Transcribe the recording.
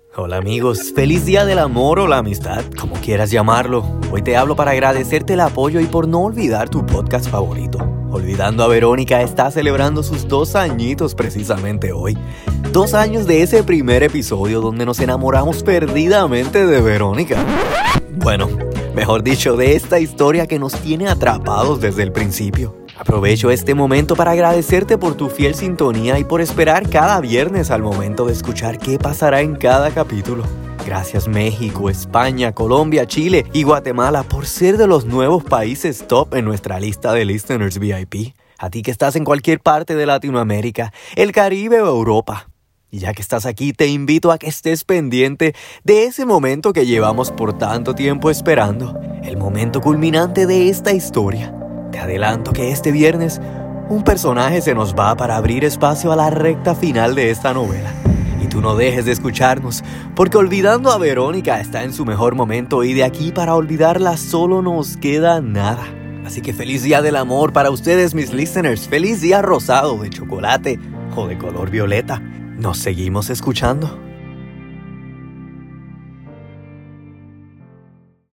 Hola amigos, feliz día del amor o la amistad, como quieras llamarlo. Hoy te hablo para agradecerte el apoyo y por no olvidar tu podcast favorito. Olvidando a Verónica está celebrando sus 2 añitos precisamente hoy. 2 años de ese primer episodio donde nos enamoramos perdidamente de Verónica. Bueno, mejor dicho, de esta historia que nos tiene atrapados desde el principio. Aprovecho este momento para agradecerte por tu fiel sintonía y por esperar cada viernes al momento de escuchar qué pasará en cada capítulo. Gracias México, España, Colombia, Chile y Guatemala por ser de los nuevos países top en nuestra lista de Listeners VIP. A ti que estás en cualquier parte de Latinoamérica, el Caribe o Europa. Y ya que estás aquí, te invito a que estés pendiente de ese momento que llevamos por tanto tiempo esperando. El momento culminante de esta historia. Te adelanto que este viernes un personaje se nos va para abrir espacio a la recta final de esta novela. Y tú no dejes de escucharnos, porque Olvidando a Verónica está en su mejor momento y de aquí para olvidarla solo nos queda nada. Así que feliz día del amor para ustedes, mis listeners. Feliz día rosado, de chocolate o de color violeta. Nos seguimos escuchando.